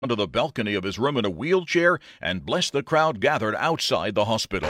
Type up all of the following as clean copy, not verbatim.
onto the balcony of his room in a wheelchair and blessed the crowd gathered outside the hospital.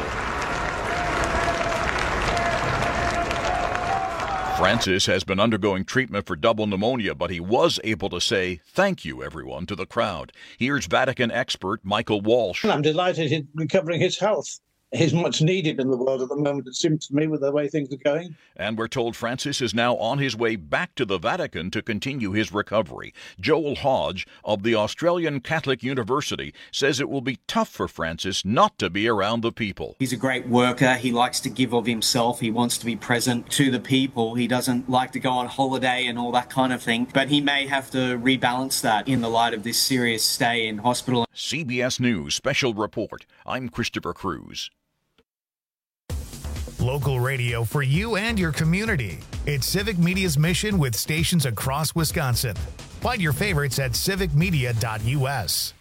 Francis has been undergoing treatment for double pneumonia, but he was able to say thank you, everyone, to the crowd. Here's Vatican expert Michael Walsh. I'm delighted he's recovering his health. He's much needed in the world at the moment, it seems to me, with the way things are going. And we're told Francis is now on his way back to the Vatican to continue his recovery. Joel Hodge of the Australian Catholic University says it will be tough for Francis not to be around the people. He's a great worker. He likes to give of himself. He wants to be present to the people. He doesn't like to go on holiday and all that kind of thing. But he may have to rebalance that in the light of this serious stay in hospital. CBS News Special Report. I'm Christopher Cruz. Local radio for you and your community. It's Civic Media's mission with stations across Wisconsin. Find your favorites at civicmedia.us.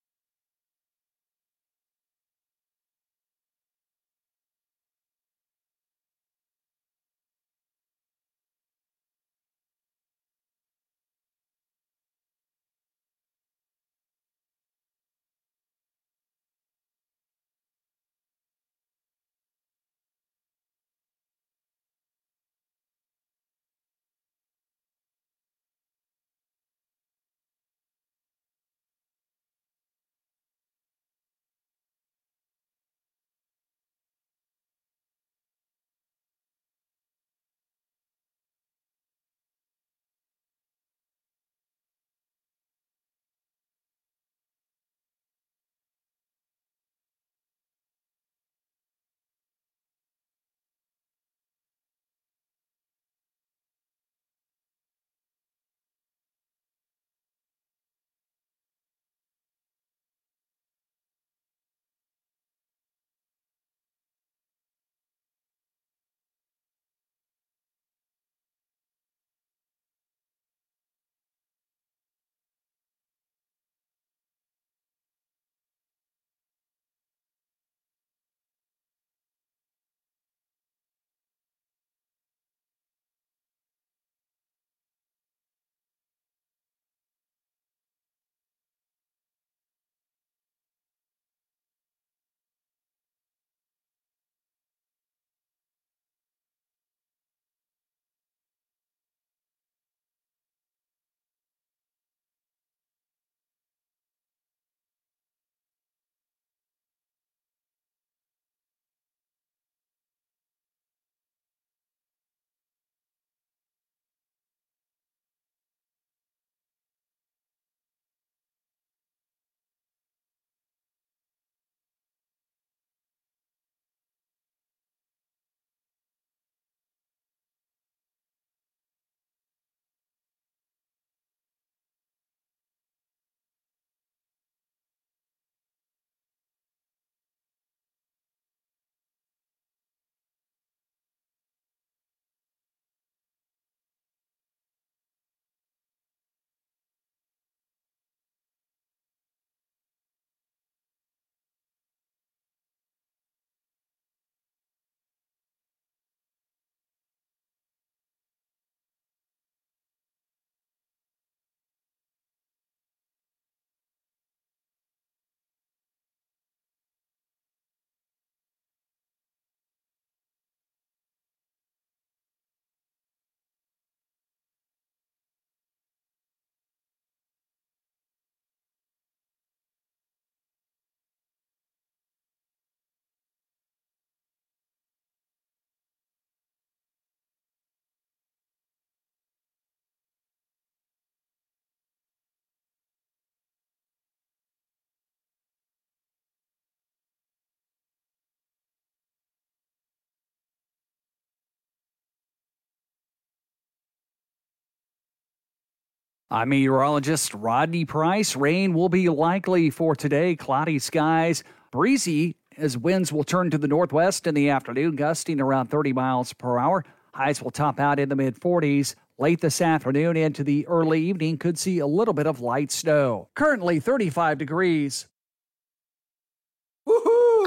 I'm meteorologist Rodney Price. Rain will be likely for today. Cloudy skies, breezy as winds will turn to the northwest in the afternoon, gusting around 30 miles per hour. Highs will top out in the mid-40s. Late this afternoon into the early evening, could see a little bit of light snow. Currently 35 degrees. Woohoo!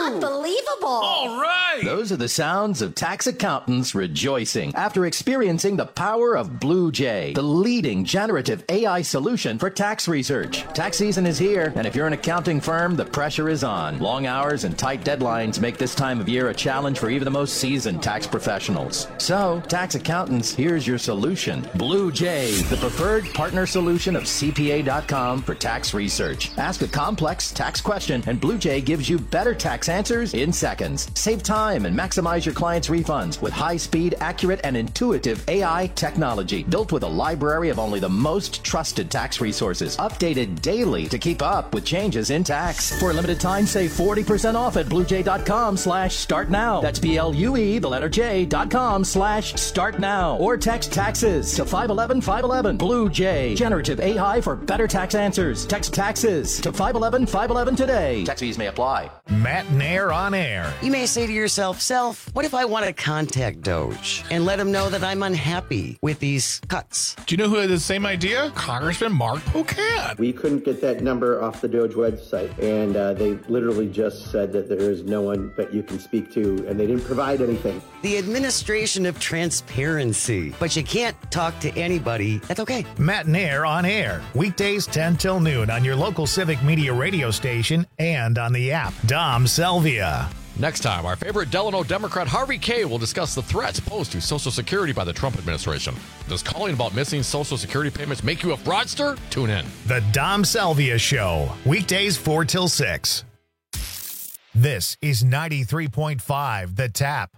Unbelievable. All right. Those are the sounds of tax accountants rejoicing after experiencing the power of Blue Jay, the leading generative AI solution for tax research. Tax season is here, and if you're an accounting firm, the pressure is on. Long hours and tight deadlines make this time of year a challenge for even the most seasoned tax professionals. So, tax accountants, here's your solution. Blue Jay, the preferred partner solution of CPA.com for tax research. Ask a complex tax question, and Blue Jay gives you better tax answers in seconds. Save time and maximize your clients' refunds with high-speed, accurate, and intuitive AI technology built with a library of only the most trusted tax resources, updated daily to keep up with changes in tax. For a limited time, save 40% off at bluejay.com/start now. That's BLUE, the letter J.com/start now. Or text taxes to 511-511. Blue Jay, generative AI for better tax answers. Text taxes to 511-511 today. Tax fees may apply. Matt Nair on air. You may say to yourself, Self, what if I want to contact Doge and let him know that I'm unhappy with these cuts? Do you know who had the same idea? Congressman Mark Pocan. We couldn't get that number off the Doge website, and they literally just said that there is no one that you can speak to, and they didn't provide anything. The administration of transparency. But you can't talk to anybody. That's okay. Matt Nair on air. Weekdays 10 till noon on your local Civic Media radio station and on the app. Dom Selvia. Next time, our favorite Delano Democrat Harvey Kaye will discuss the threats posed to Social Security by the Trump administration. Does calling about missing Social Security payments make you a fraudster? Tune in. The Dom Selvia Show. Weekdays 4 till 6. This is 93.5 The Tap.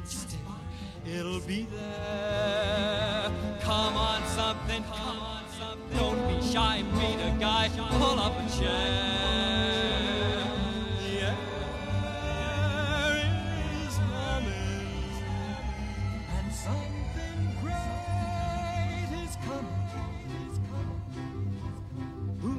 still, it'll be there. Come on, something, don't be shy, meet a guy, pull up a chair. The air is coming, and something great is coming. Who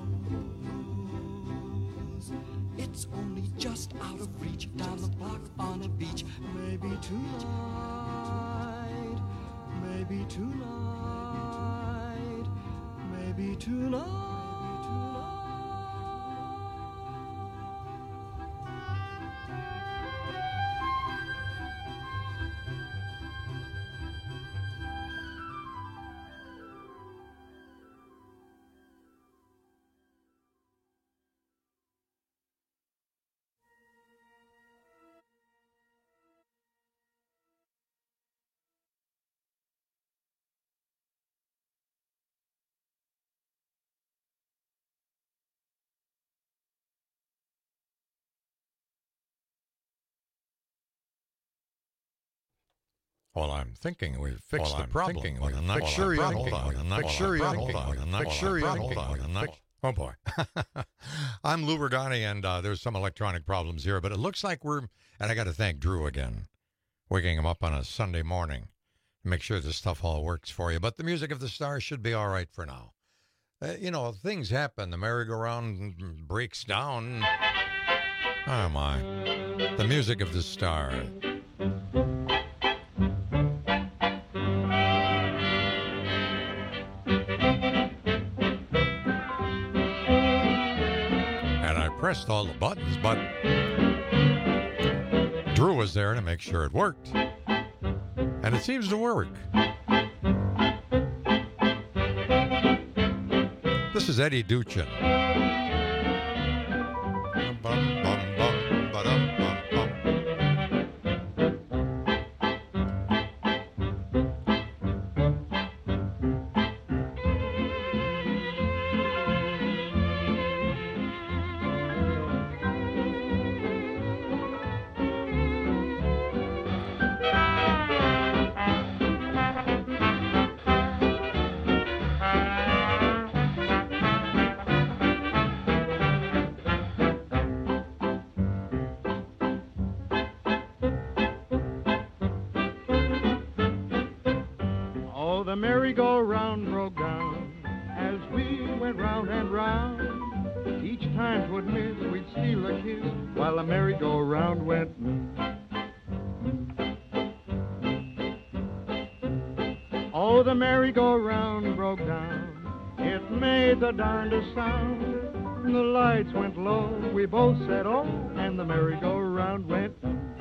knows? It's only just out of reach, down the block on a beach. Maybe tonight, maybe tonight, maybe tonight. Well, I'm thinking we've fixed the problem. I'm not sure yet. Hold on. I'm not sure yet. Hold on. I'm not sure yet. Hold on. Oh, boy. I'm Lou Regani, and there's some electronic problems here, but it looks like and I got to thank Drew again, waking him up on a Sunday morning. Make sure this stuff all works for you. But the music of the stars should be all right for now. Things happen. The merry-go-round breaks down. Oh, my. The music of the stars. Pressed all the buttons, but Drew was there to make sure it worked. And it seems to work. This is Eddie Duchin. The merry-go-round broke down as we went round and round. Each time 'twould miss, we'd steal a kiss while the merry-go-round went. Oh, the merry-go-round broke down. It made the darndest sound. The lights went low, we both said oh, and the merry-go-round went.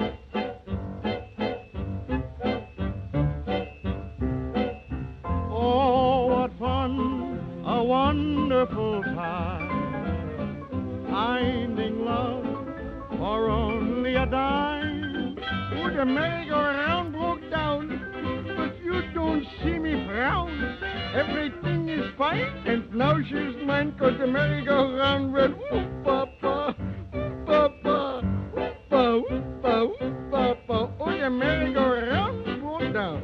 A wonderful time, finding love for only a dime. Oh, the merry-go-round broke down, but you don't see me frown. Everything is fine, and now she's mine, 'cause the merry-go-round went whoop-pa-pa, whoop-pa-pa, whoop-pa, whoop-pa, whoop-pa-pa. Oh, the merry-go-round broke down.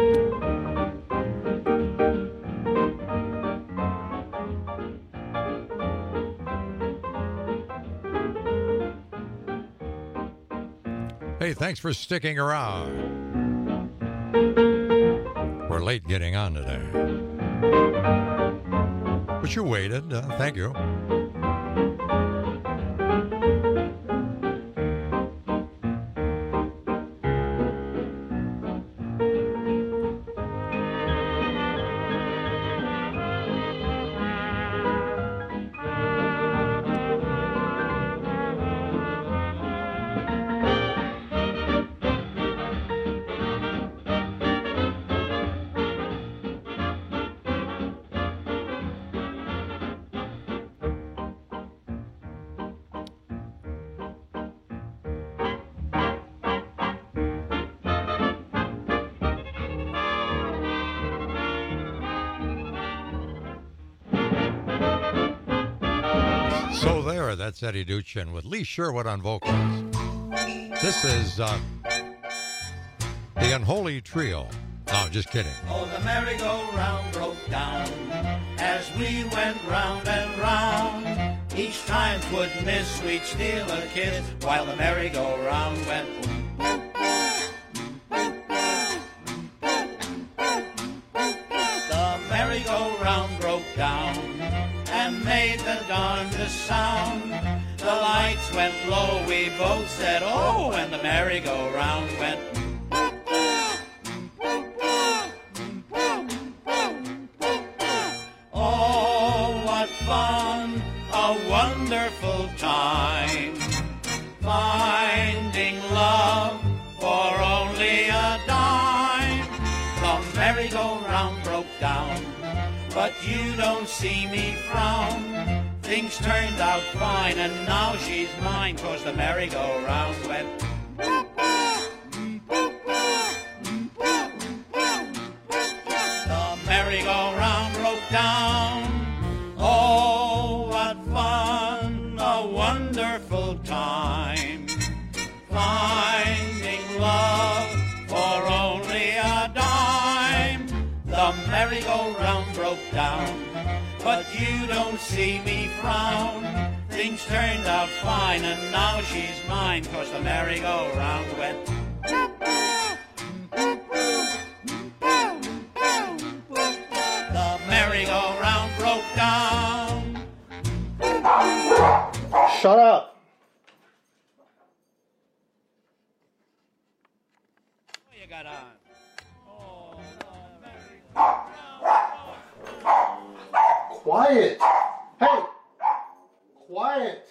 Hey, thanks for sticking around. We're late getting on today. But you waited. Thank you. So there, that's Eddie Duchin with Lee Sherwood on vocals. This is The Unholy Trio. No, just kidding. Oh, the merry-go-round broke down as we went round and round. Each time 'twould miss, we'd steal a kiss while the merry-go-round went boom, boom, The merry-go-round broke down and made the darndest sound. The lights went low, we both said, oh, and the merry-go-round went Oh, what fun, a wonderful time, finding love for only a dime. The merry-go-round broke down, but you don't see me frown. Things turned out fine, and now she's mine, 'cause the merry-go-round went The merry-go-round broke down. Oh, what fun, a wonderful time, finding love for only a dime. The merry-go-round broke down, but you don't see me frown. Things turned out fine, and now she's mine, 'cause the merry-go-round went The merry-go-round broke down. Shut up. What you got on? Quiet. Hey. Quiet.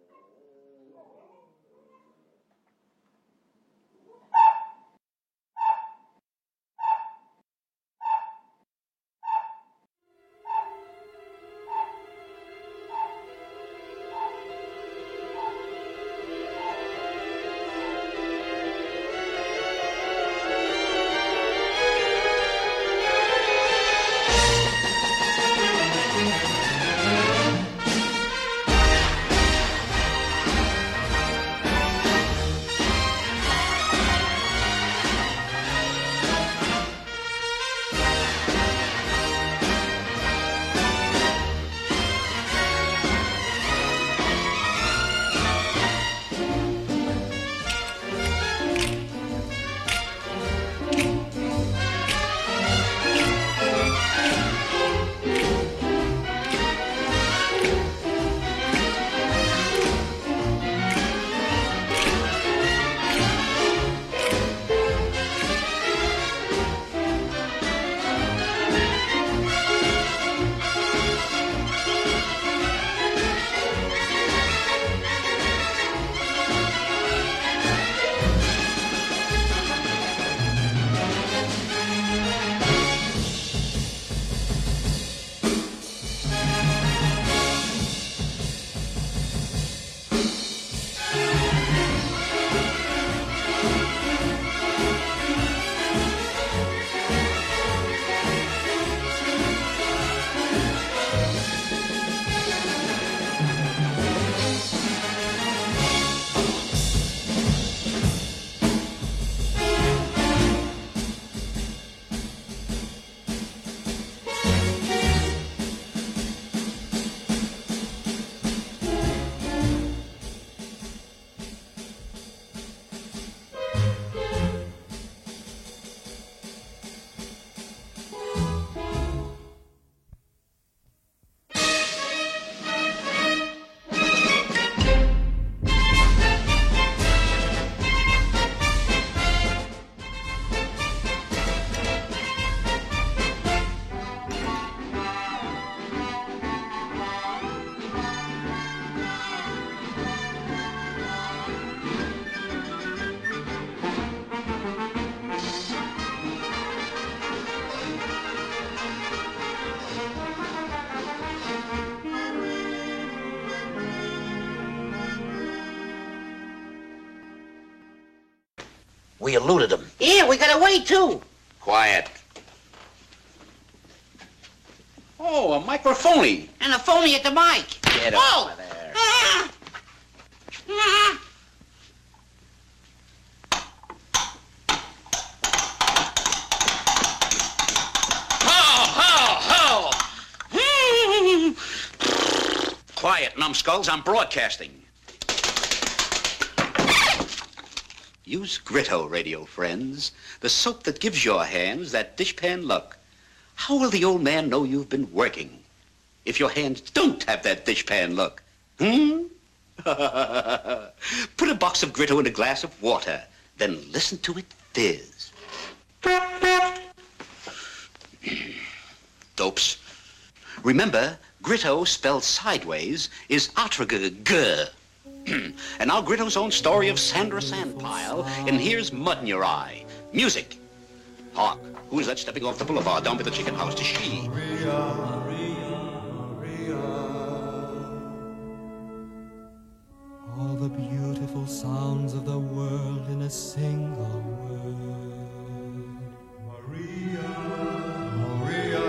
We eluded them. Yeah, we got away, too. Quiet. Oh, a microphony. And a phony at the mic. Get oh. over there. numbskulls. I'm broadcasting. Use Gritto, radio friends. The soap that gives your hands that dishpan look. How will the old man know you've been working if your hands don't have that dishpan look? Put a box of Gritto in a glass of water, then listen to it fizz. Dopes. Remember, Gritto spelled sideways is Atragg. And now Gritto's own story of Sandra Sandpile, and here's Mud in Your Eye. Music. Hark, who's that stepping off the boulevard down by the chicken house? To she. All the beautiful sounds of the world in a single word. Maria, Maria,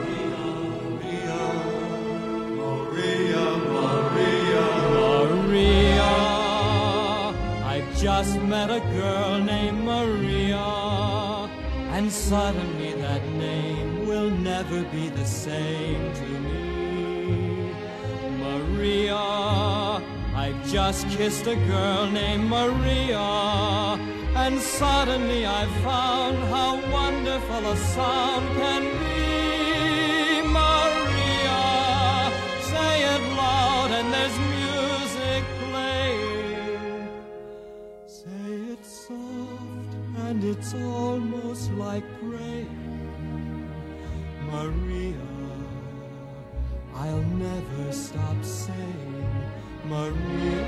Maria, Maria, Maria. I've just met a girl named Maria, and suddenly that name will never be the same to me. Maria, I've just kissed a girl named Maria, and suddenly I've found how wonderful a sound can be. Maria, say it loud and there's music playing. Say it soft and it's almost like praying. Maria, I'll never stop saying Maria,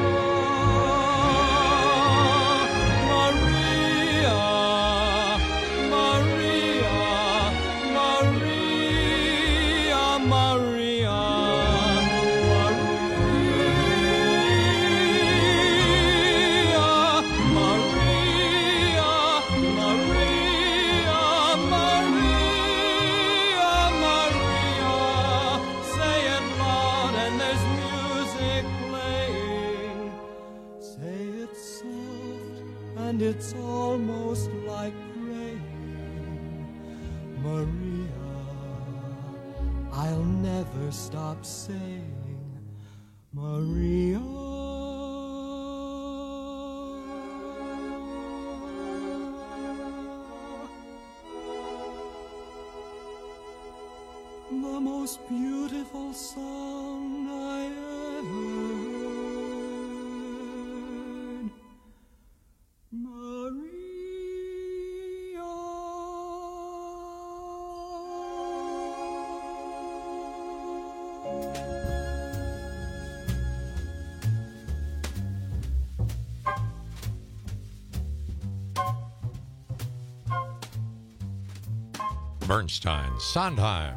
Maria, Maria, Maria, Maria, it's almost like praying. Maria, I'll never stop saying Maria. The most beautiful song I ever heard. Bernstein, Sondheim.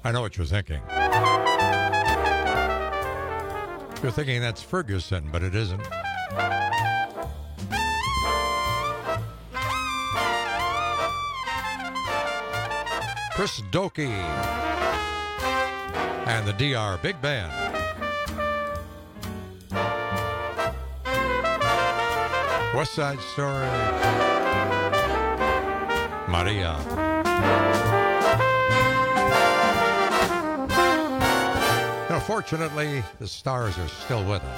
I know what you're thinking. You're thinking that's Ferguson, but it isn't. Chris Dokie and the DR Big Band. West Side Story. Maria. Now, fortunately, the stars are still with us.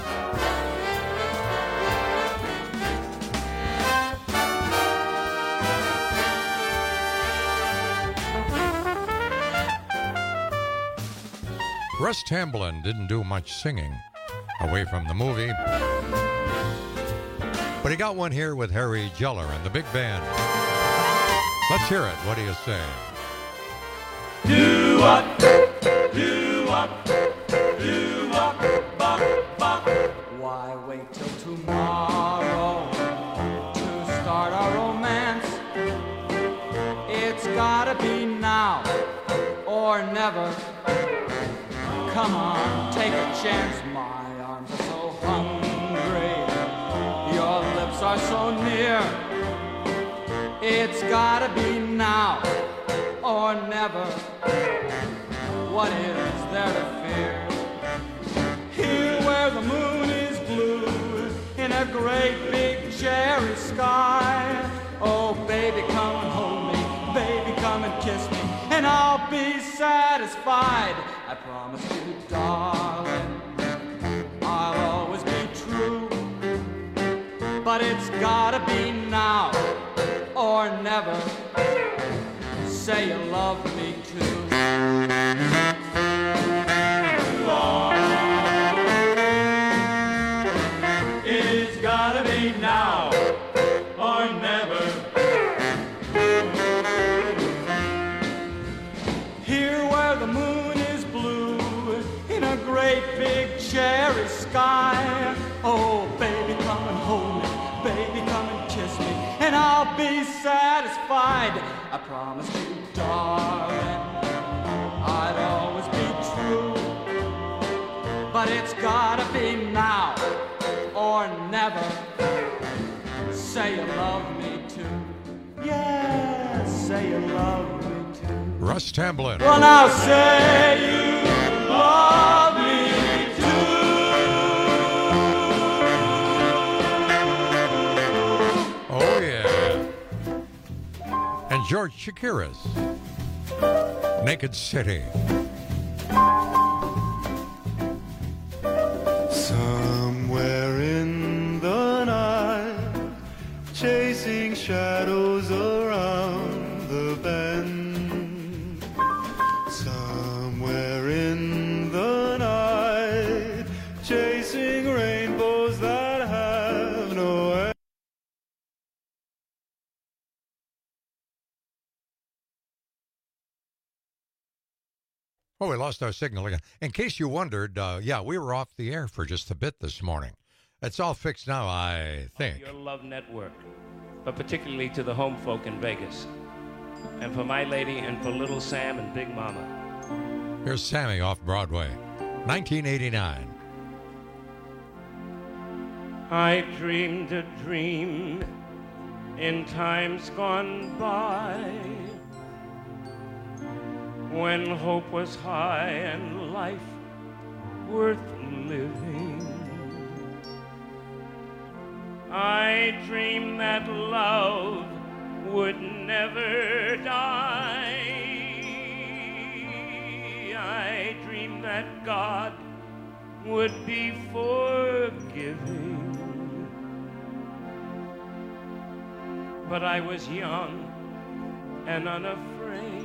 Russ Tamblyn didn't do much singing away from the movie, but he got one here with Harry Jeller and the big band. Let's hear it. What do you say? Do what? Do what? Do what? Bop, bop. Why wait till tomorrow to start our romance? It's gotta be now or never. Come on, take a chance. My arms are so hungry. Your lips are so near. It's gotta be now or never. What is there to fear? Here where the moon is blue in a great big cherry sky. Oh, baby, come and hold me. Baby, come and kiss me, and I'll be satisfied. I promise you, darling, I'll always be true. But it's gotta be now or never. Say you love me too. It's gotta be now or never. Here where the moon is blue in a great big cherry sky. Oh, baby, come and hold me. Baby, come and kiss me, and I'll be satisfied. I promise you, darling, I'd always be true. But it's gotta be now or never. Say you love me too. Yeah, say you love me too. Russ Tamblyn. Well, now say you love me too. Oh, yeah. And George Chakiris. Naked City. Somewhere in the night, chasing shadows around the bend. Somewhere in the night, chasing rainbows that have no end. Oh, we lost our signal again. In case you wondered, yeah, we were off the air for just a bit this morning. It's all fixed now, I think. Your love network, but particularly to the home folk in Vegas. And for my lady and for little Sam and Big Mama. Here's Sammy off Broadway, 1989. I dreamed a dream in times gone by, when hope was high and life worth living. I dreamed that love would never die. I dreamed that God would be forgiving. But I was young and unafraid,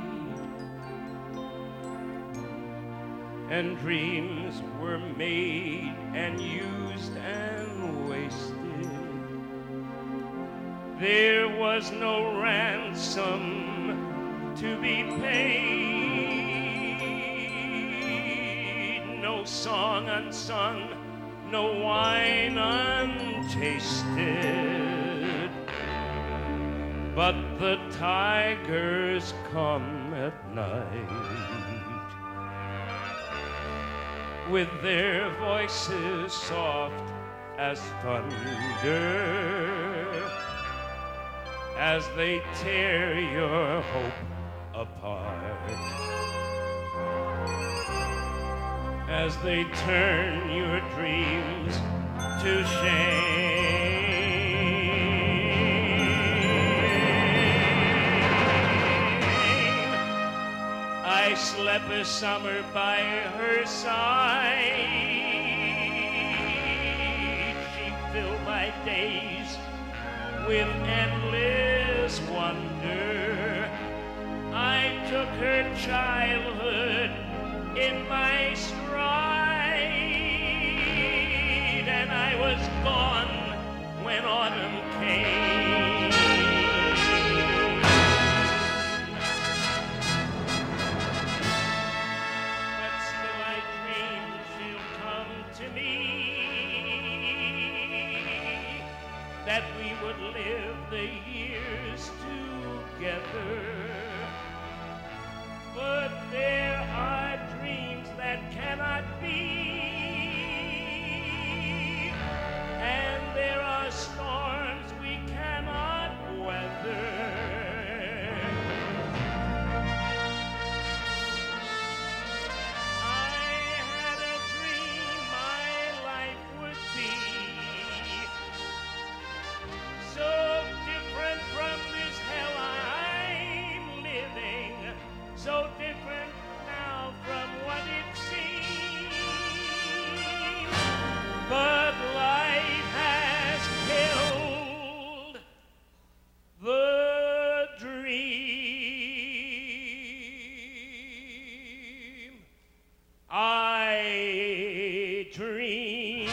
and dreams were made and used and wasted. There was no ransom to be paid, no song unsung, no wine untasted. But the tigers come at night. with their voices soft as thunder, as they tear your hope apart, as they turn your dreams to shame. I slept a summer by her side. She filled my days with endless wonder. I took her childhood in my stride, and I was gone when autumn came. But still I dream she'll come to me, that we would live the years together. But there are dreams that cannot be, and there are storms we cannot weather. I had a dream my life would be so different from this hell I'm living, so different now from what it seemed. But life has killed the dream I dreamed.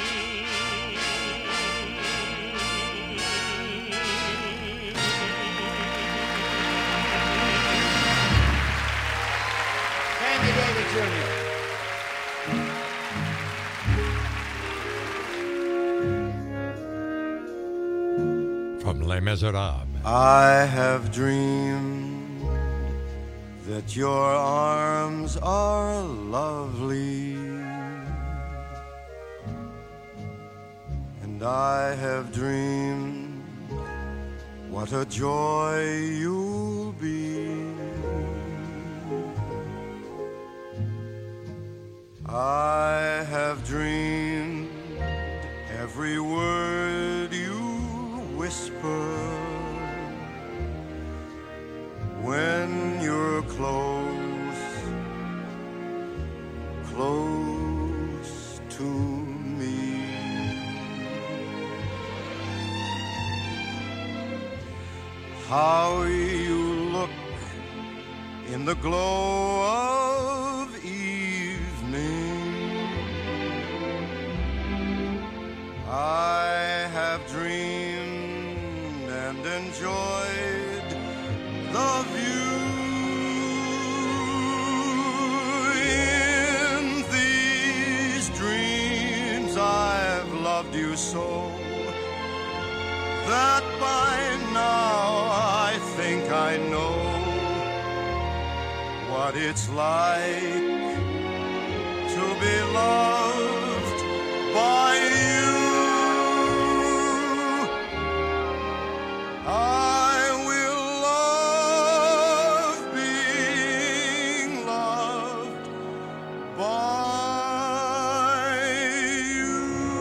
Sandy Davis Jr. From Les Miserables. I have dreamed that your arms are lovely, and I have dreamed what a joy you'll be. I have dreamed every word you whisper when you're close, close to me. How you look in the glow of evening. I have dreamed and enjoyed the view. In these dreams I've loved you so that by now I think I know what it's like to be loved by you. I will love being loved by you.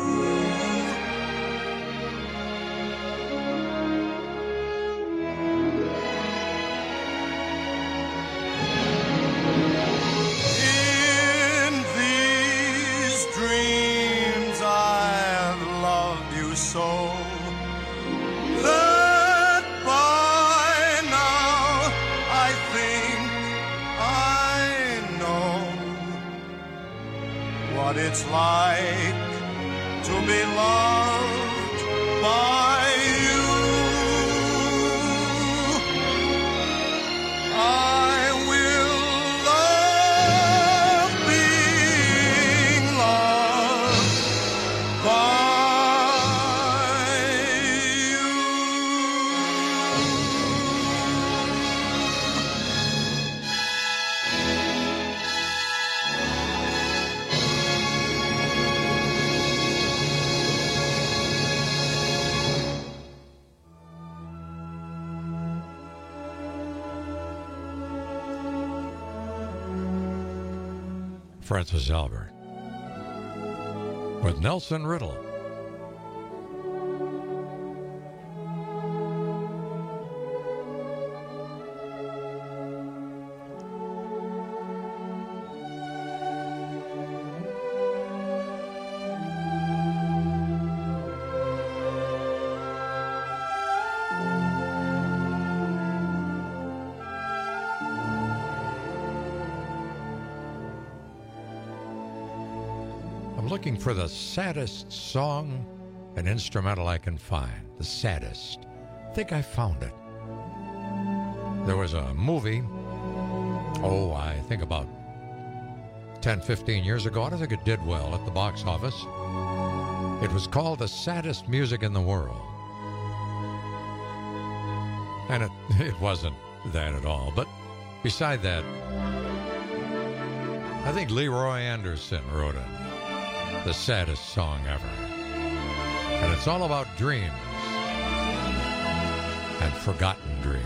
In these dreams I've loved you so that by now I think I know what it's like to be loved by you. I will love being loved by you. Francis Albert with Nelson Riddle. Looking for the saddest song and instrumental I can find. The saddest. I think I found it. There was a movie, I think about 10, 15 years ago. I don't think it did well at the box office. It was called The Saddest Music in the World. And it wasn't that at all. But beside that, I think Leroy Anderson wrote it. The saddest song ever. And it's all about dreams and forgotten dreams.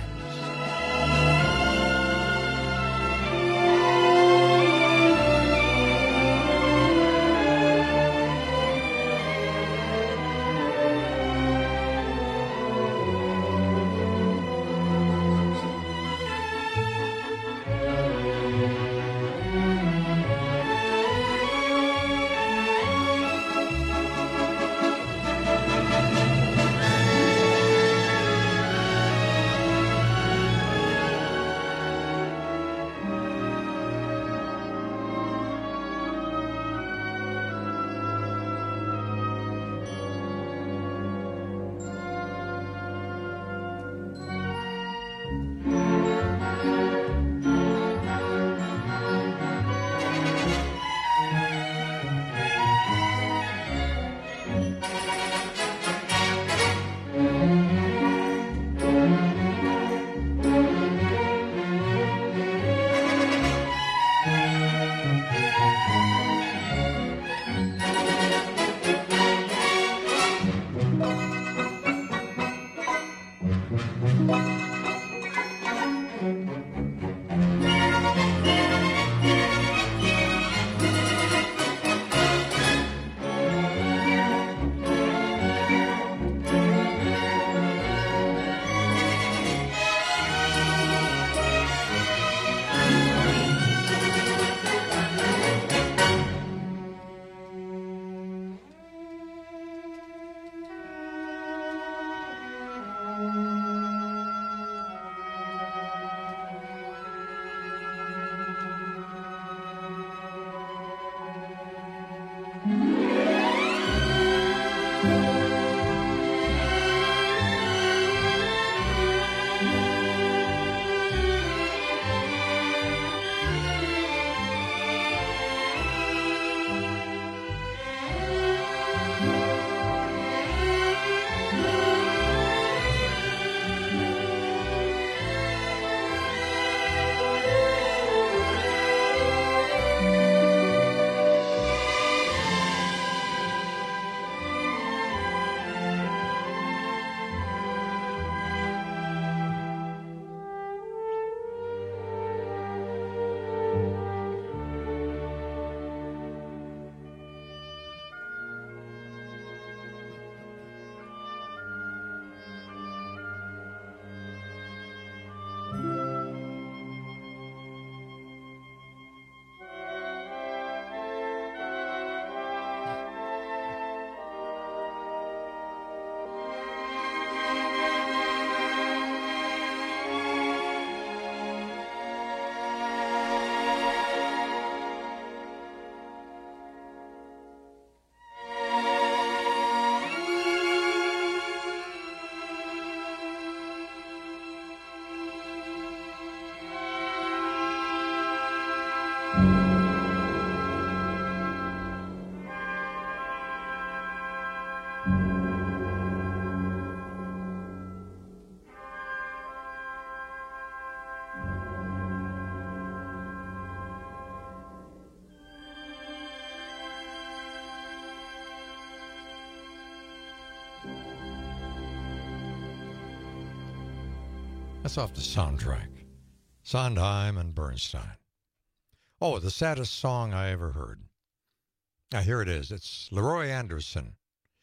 That's off the soundtrack. Sondheim and Bernstein. Oh, the saddest song I ever heard. Now, here it is. It's Leroy Anderson,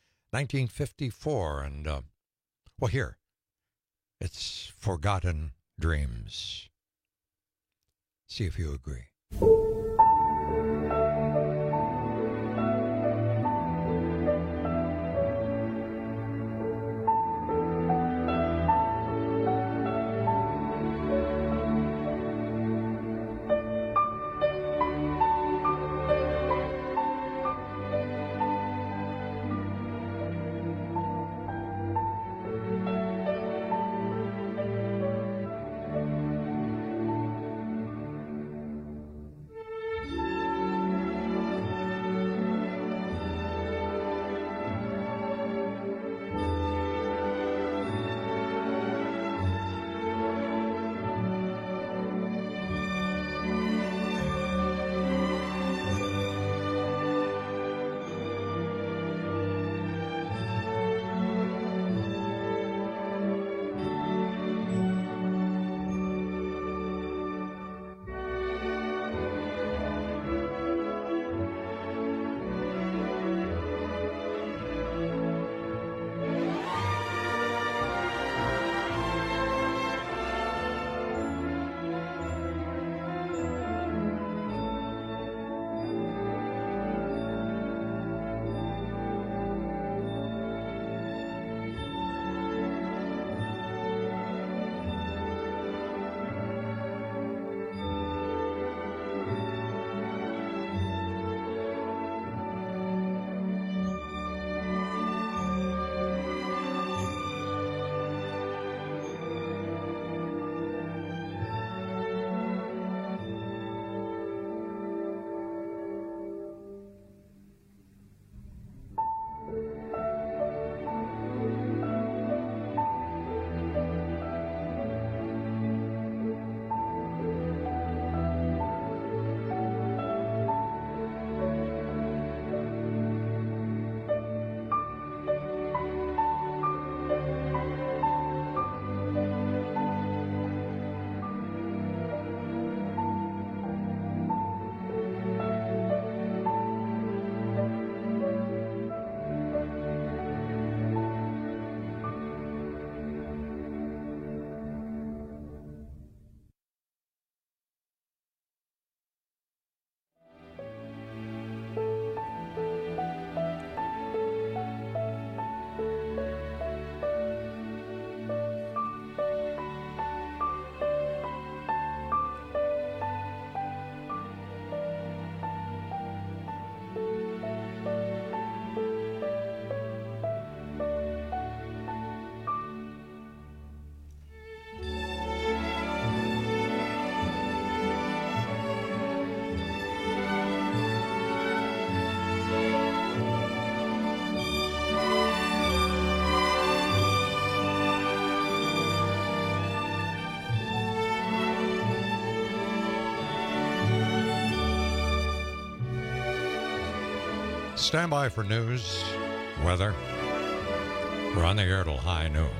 1954. And, well, here. It's Forgotten Dreams. See if you agree. Stand by for news, weather. We're on the air till high noon.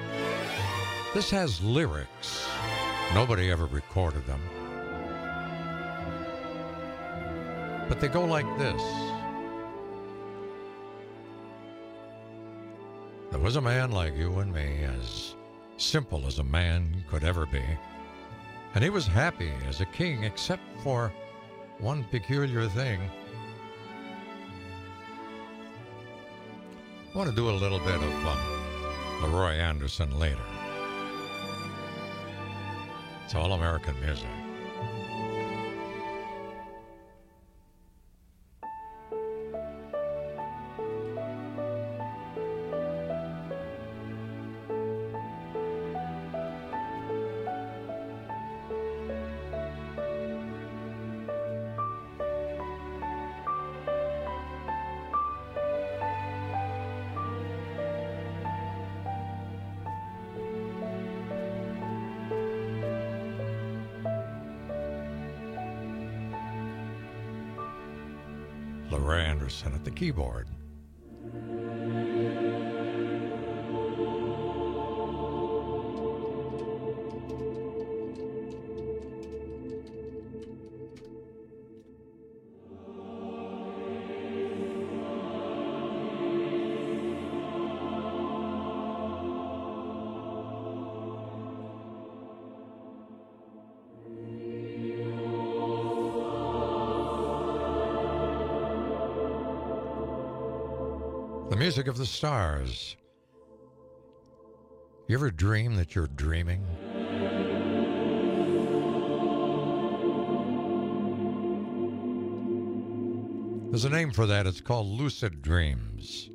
This has lyrics. Nobody ever recorded them. But they go like this. There was a man like you and me, as simple as a man could ever be. And he was happy as a king, except for one peculiar thing. I want to do a little bit of Leroy Anderson later. It's all American music. Leroy Anderson at the keyboard. The music of the stars. You ever dream that you're dreaming? There's a name for that. It's called lucid dreams.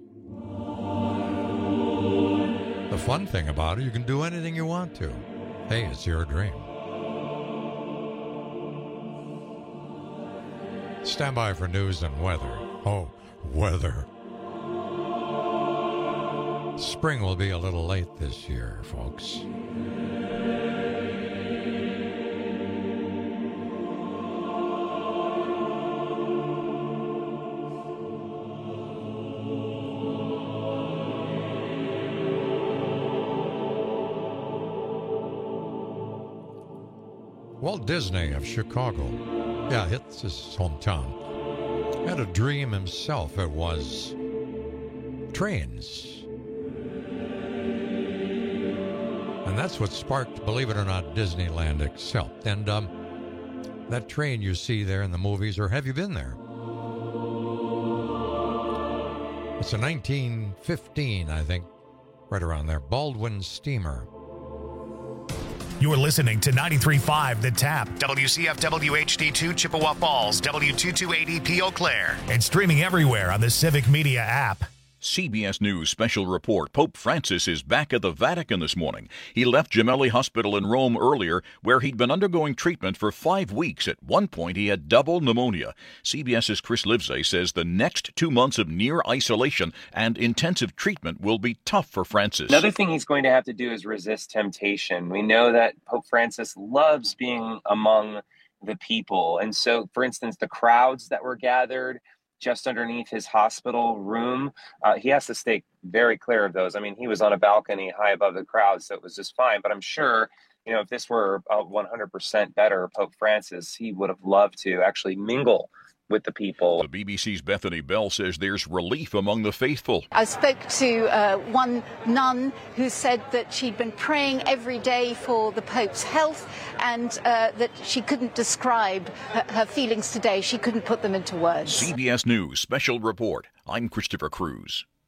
The fun thing about it, you can do anything you want to. Hey, it's your dream. Stand by for news and weather. Oh, weather. Spring will be a little late this year, folks. Walt Disney of Chicago, yeah, it's his hometown, had a dream himself. It was trains. And that's what sparked, believe it or not, Disneyland itself. And that train you see there in the movies, or have you been there? It's a 1915, I think, right around there, Baldwin steamer. You're listening to 93.5 The Tap, WCFW HD2 Chippewa Falls, W228EP Eau Claire, and streaming everywhere on the Civic Media app. CBS News special report. Pope Francis is back at the Vatican this morning. He left Gemelli Hospital in Rome earlier, where he'd been undergoing treatment for 5 weeks. At one point, he had double pneumonia. CBS's Chris Livesay says the next 2 months of near isolation and intensive treatment will be tough for Francis. Another thing he's going to have to do is resist temptation. We know that Pope Francis loves being among the people. And so, for instance, the crowds that were gathered just underneath his hospital room, he has to stay very clear of those. I mean, he was on a balcony high above the crowd, so it was just fine. But I'm sure, you know, if this were 100% better, Pope Francis, he would have loved to actually mingle with the people. The BBC's Bethany Bell says there's relief among the faithful. I spoke to one nun who said that she'd been praying every day for the Pope's health and that she couldn't describe her feelings today. She couldn't put them into words. CBS News Special Report. I'm Christopher Cruz.